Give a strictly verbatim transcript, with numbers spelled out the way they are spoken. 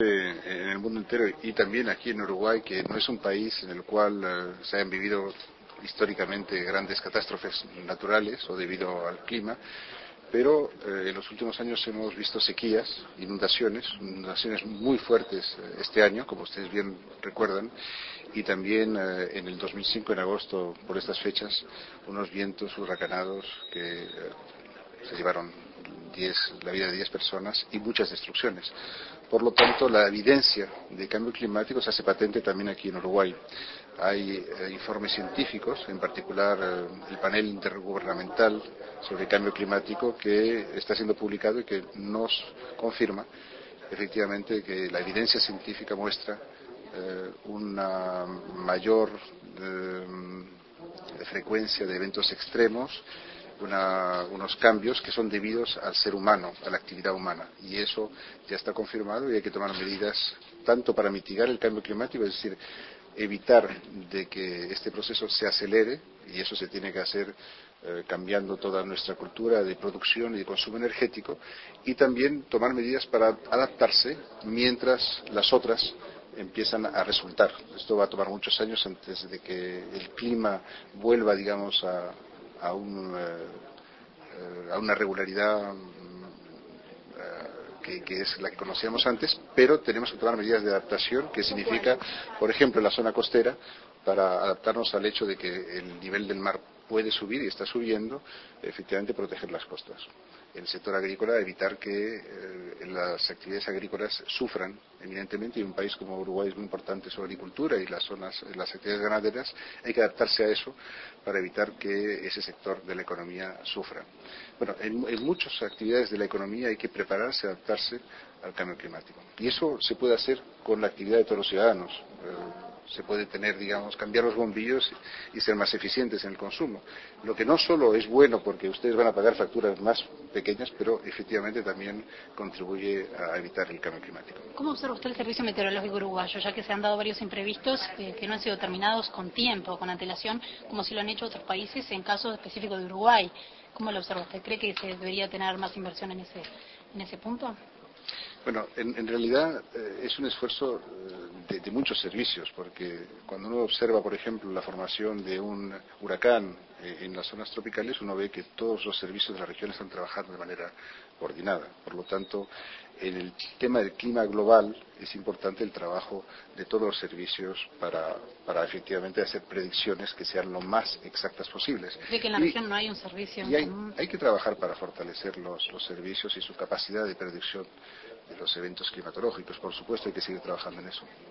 En el mundo entero y también aquí en Uruguay, que no es un país en el cual uh, se han vivido históricamente grandes catástrofes naturales o debido al clima, pero eh, en los últimos años hemos visto sequías, inundaciones, inundaciones muy fuertes eh, este año, como ustedes bien recuerdan, y también eh, en el dos mil cinco, en agosto, por estas fechas, unos vientos huracanados que eh, se llevaron diez, la vida de diez personas y muchas destrucciones. Por lo tanto, la evidencia de cambio climático se hace patente también aquí en Uruguay. Hay eh, informes científicos, en particular eh, el panel intergubernamental sobre cambio climático, que está siendo publicado y que nos confirma efectivamente que la evidencia científica muestra eh, una mayor eh, frecuencia de eventos extremos, una, unos cambios que son debidos al ser humano, a la actividad humana, y eso ya está confirmado y hay que tomar medidas tanto para mitigar el cambio climático, es decir, evitar de que este proceso se acelere, y eso se tiene que hacer eh, cambiando toda nuestra cultura de producción y de consumo energético, y también tomar medidas para adaptarse mientras las otras empiezan a resultar. Esto va a tomar muchos años antes de que el clima vuelva, digamos, a, a, un, eh, a una regularidad Que, que es la que conocíamos antes, pero tenemos que tomar medidas de adaptación, que significa, por ejemplo, en la zona costera, para adaptarnos al hecho de que el nivel del mar puede subir y está subiendo, efectivamente proteger las costas. En el sector agrícola, evitar que eh, las actividades agrícolas sufran eminentemente, y un país como Uruguay es muy importante su agricultura y las zonas, las actividades ganaderas, hay que adaptarse a eso para evitar que ese sector de la economía sufra. Bueno, en, en muchas actividades de la economía hay que prepararse, adaptarse al cambio climático. Y eso se puede hacer con la actividad de todos los ciudadanos. Eh, se puede tener, digamos, cambiar los bombillos y, y ser más eficientes en el consumo. Lo que no solo es bueno porque ustedes van a pagar facturas más pequeñas, pero efectivamente también contribuye a evitar el cambio climático. ¿Cómo observa usted el Servicio Meteorológico Uruguayo, ya que se han dado varios imprevistos eh, que no han sido terminados con tiempo, con antelación, como si lo han hecho otros países en casos específicos de Uruguay? ¿Cómo lo observa usted? ¿Cree que se debería tener más inversión en ese, en ese punto? Bueno, en, en realidad eh, es un esfuerzo eh, de, de muchos servicios, porque cuando uno observa, por ejemplo, la formación de un huracán eh, en las zonas tropicales, uno ve que todos los servicios de la región están trabajando de manera coordinada. Por lo tanto, en el tema del clima global es importante el trabajo de todos los servicios para, para efectivamente hacer predicciones que sean lo más exactas posibles. ¿Cree que en la y, región no hay un servicio y en hay, común? hay que trabajar para fortalecer los, los servicios y su capacidad de predicción de los eventos climatológicos. Por supuesto, hay que seguir trabajando en eso.